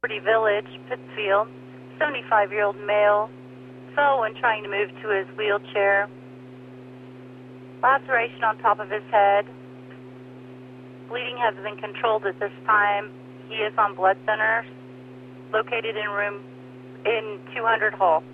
Liberty Village, Pittsfield, 75-year-old male, fell when trying to move to his wheelchair. Laceration on top of his head. Bleeding has been controlled at this time. He is on blood thinners, located in 200 Hall.